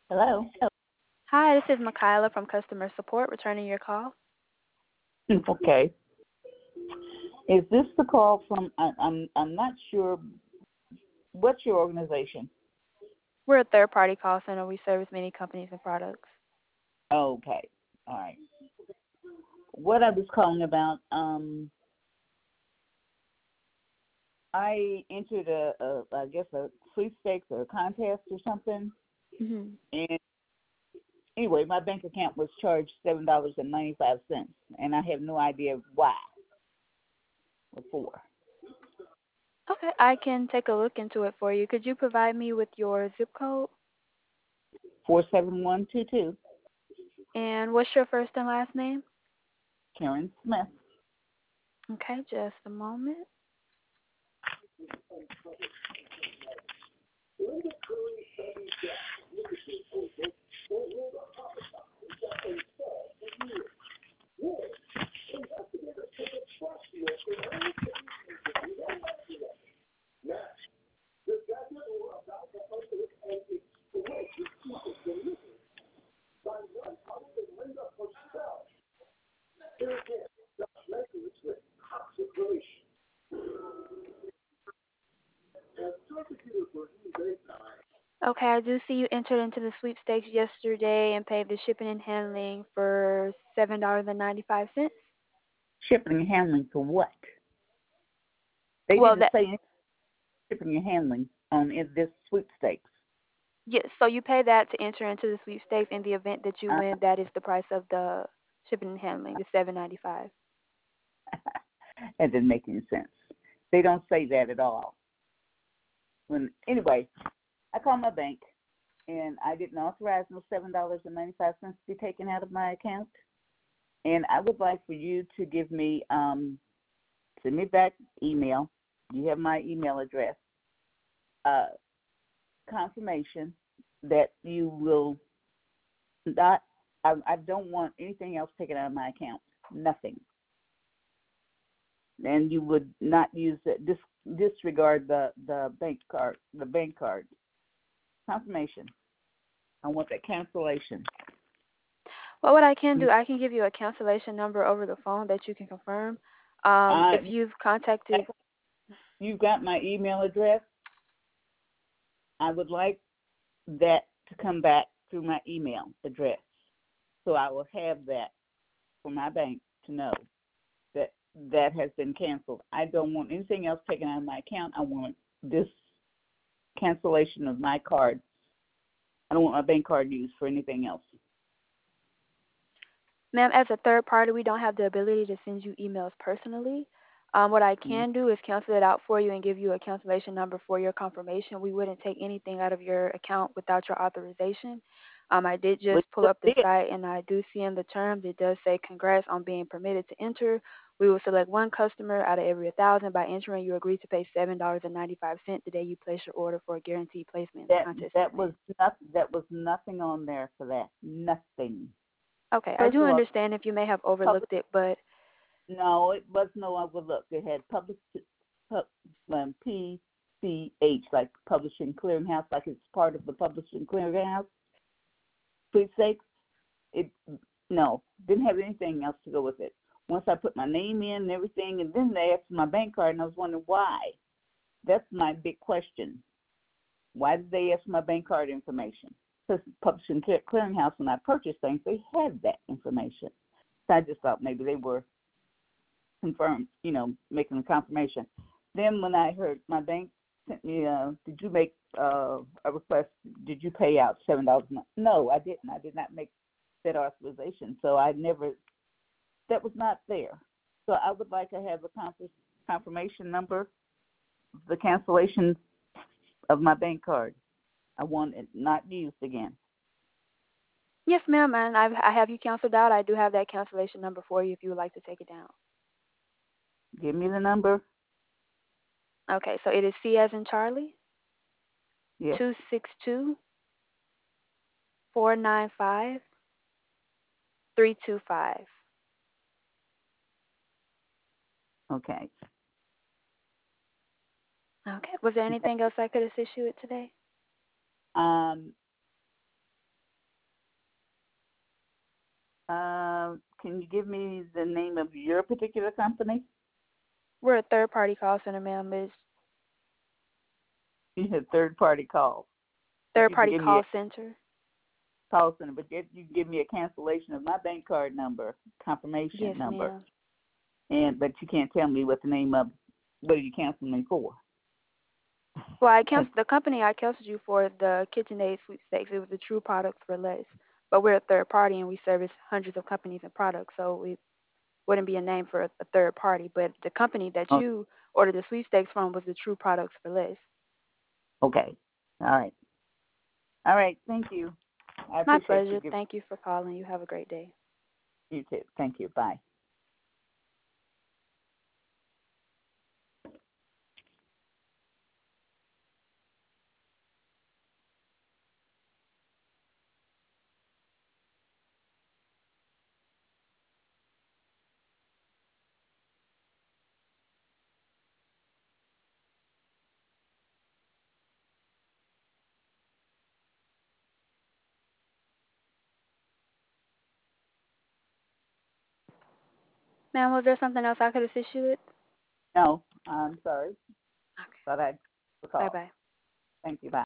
Hello. Hi, this is Makayla from customer support returning your call. Okay. Is this the call from? I'm not sure. What's your organization? We're a third party call center. We service many companies and products. Okay. All right. What I was calling about. I entered I guess a sweepstakes or a contest or something, Hmm. and anyway, my bank account was charged $7.95, and I have no idea why or for. Okay, I can take a look into it for you. Could you provide me with your zip code? 47122. And what's your first and last name? Karen Smith. Okay, just a moment. Okay, I do see you entered into the sweepstakes yesterday and paid the shipping and handling for $7.95. Shipping and handling for what? They Well, didn't that say anything shipping and handling on this sweepstakes. yes, so you pay that to enter into the sweepstakes. In the event that you Uh, win, that is the price of the shipping and handling, the $7.95. that didn't make any sense. They don't say that at all. Anyway, I called my bank and I didn't authorize no $7.95 to be taken out of my account. And I would like for you to give me send me back email. You have my email address. Uh, Confirmation that you will not. I don't want anything else taken out of my account. Nothing. And you would not use it. Disregard the bank card confirmation. I want that cancellation. Well, what I can do, I can give you a cancellation number over the phone that you can confirm. If I you've contacted, You've got my email address. I would like that to come back through my email address, so I will have that for my bank to know that that has been canceled. I don't want anything else taken out of my account. I want this cancellation of my card. I don't want my bank card used for anything else. ma'am, as a third party, we don't have the ability to send you emails personally. What I Mm. can do is cancel it out for you and give you a cancellation number for your confirmation. We wouldn't take anything out of your account without your authorization. I did We just pull just up the did. site and I do see in the terms it does say congrats on being permitted to enter. We will select one customer out of every 1,000. By entering, you agree to pay $7.95 the day you place your order for a guaranteed placement in the That contest that event. was that was nothing on there for that. Nothing. Okay, I First do of all, understand if you may have public. overlooked it, but No, it was no overlook. It had pub, PCH, like Publishing Clearinghouse, like it's part of the Publishing Clearinghouse. Sweepstakes. It no didn't have anything else to go with it. Once I put my name in and everything, and then they asked for my bank card, and I was wondering why. That's my big question. Why did they ask for my bank card information? Because Publishing Clearinghouse, when I purchased things, they had that information. So I just thought maybe they were confirmed, making a confirmation. Then when I heard my bank sent me, did you make a request? Did you pay out $7? No, I didn't. I did not make that authorization. So I never. That was not there. So I would like to have a confirmation number, the cancellation of my bank card. I want it not used again. yes, ma'am, and I have you canceled out. I do have that cancellation number for you if you would like to take it down. Give me the number. Okay, so it is C as in Charlie, Yes. 262-495-325. Okay. Okay, was there anything else I could assist you with today? Um, Can you give me the name of your particular company? We're a third-party call center, ma'am. It's You said third-party call. third-party call center. Call center, but yet you give me a cancellation of my bank card number, confirmation Yes, number, ma'am. but you can't tell me what the name of. What are you canceling me for? Well, I canceled the company. I canceled you for the KitchenAid sweepstakes. It was the True Products for Less, but we're a third party and we service hundreds of companies and products, so we wouldn't be a name for a third party. But the company that Oh, you ordered the sweepstakes from was the True Products for Less. okay. All right. Thank you. I My appreciate pleasure. you. Thank you for calling. You have a great day. You too. Thank you. Bye. Ma'am, was there something else I could assist you with? No, I'm sorry. Okay. Thought I'd call. Bye-bye. Thank you. Bye.